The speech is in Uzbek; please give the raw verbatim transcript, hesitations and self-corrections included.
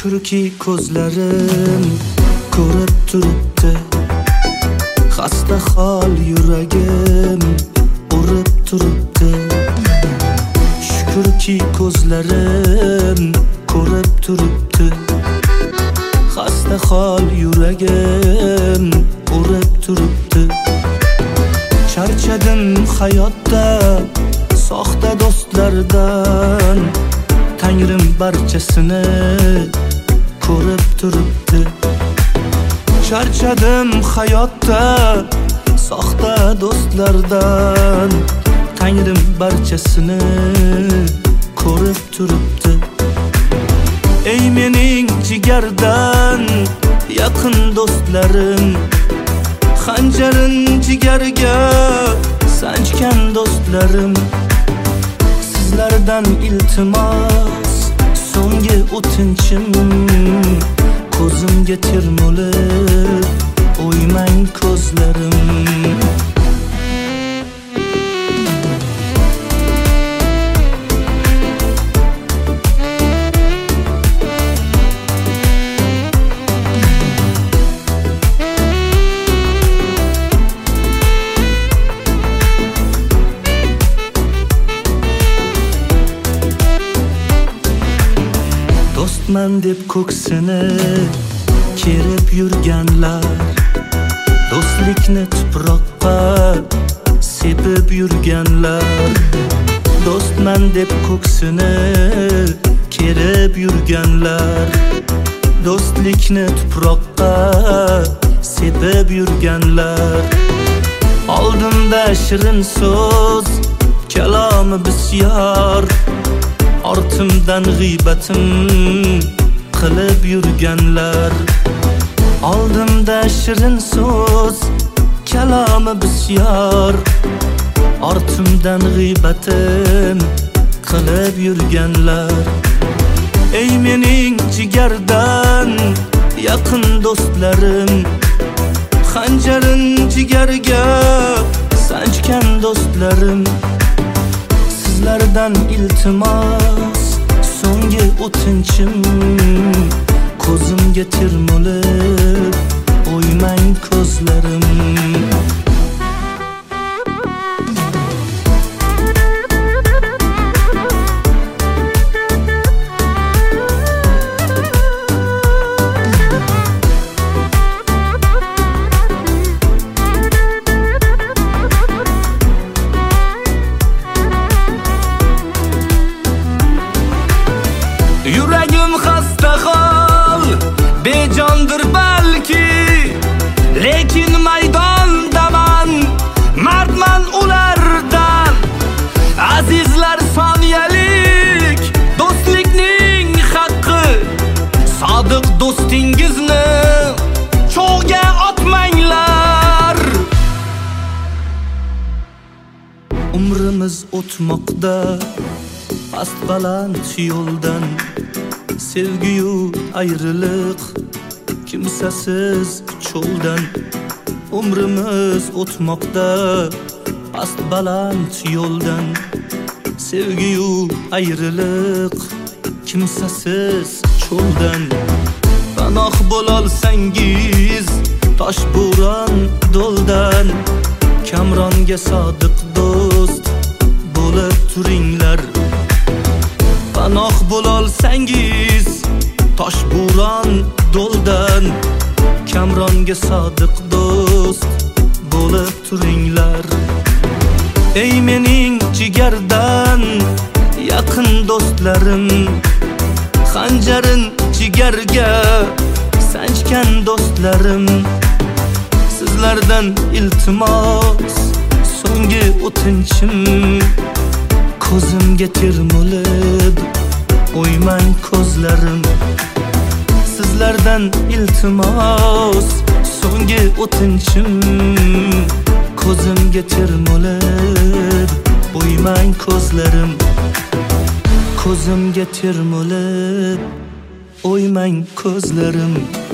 Shukurki ko'zlarim ko'rib turibdi, xasta hol yuragim urib turibdi. Shukurki ko'zlarim ko'rib turibdi, xasta hol yuragim urib turibdi. Charchadim hayotda soxta do'stlardan, Tangrim barchasini ko'rib turibdi. Charchadim hayotda soxta do'stlardan, Tangrim barchasini ko'rib turibdi. Ey mening jigardan yaqin do'stlarim, xanjarin jigarga sanchgan do'stlarim, sizlardan iltimos so'nggi o'tinchim, ko'zimga termulib o'ymang ko'zlarim. Do'stman deb ko'ksini kerib yurganlar, do'stlikni tuproqqa sepib yurganlar. Do'stman deb ko'ksini kerib yurganlar, do'stlikni tuproqqa sepib yurganlar. Oldimda shirin so'z kalomi bisyor, ortimdan g'iybatim qilib yurganlar. Oldimda shirin so'z kalomi bisyor, ortimdan g'iybatim qilib yurganlar. Ey mening jigardan yaqin do'stlarim, xanjarin jigarga sanchgan do'stlarim, sizlardan iltimos so'nggi o'tinchim, ko'zimga termulib o'ymang ko'zlarim. Yuragim xasta hol, bejondir balki, lekin maydondaman, mardman ulardan. Azizlar soniyalik do'stlikning haqqi, sodiq do'stingizni cho'g'ga otmanglar. Umrimiz o'tmoqda past baland yo'ldan, sevgiyu ayriliq kimsasiz cho'ldan. Umrimiz o'tmoqda past baland yo'ldan, sevgiyu ayriliq kimsasiz cho'ldan. Panoh bo'lolsangiz tosh bo'ron do'ldan, Kamronga sodiq do'st bo'lib turinglar. Panoh bo'lolsangiz tosh bo'ron do'ldan, Kamronga sodiq do'st bo'lib turinglar. Ey mening jigardan yaqin do'stlarim, xanjarin jigarga sanchgan do'stlarim, sizlardan iltimos so'nggi o'tinchim, ko'zimga termulib o'ymang ko'zlarim. Sizlardan iltimos so'nggi o'tinchim, ko'zimga termulib o'ymang ko'zlarim. Ko'zimga termulib o'ymang ko'zlarim.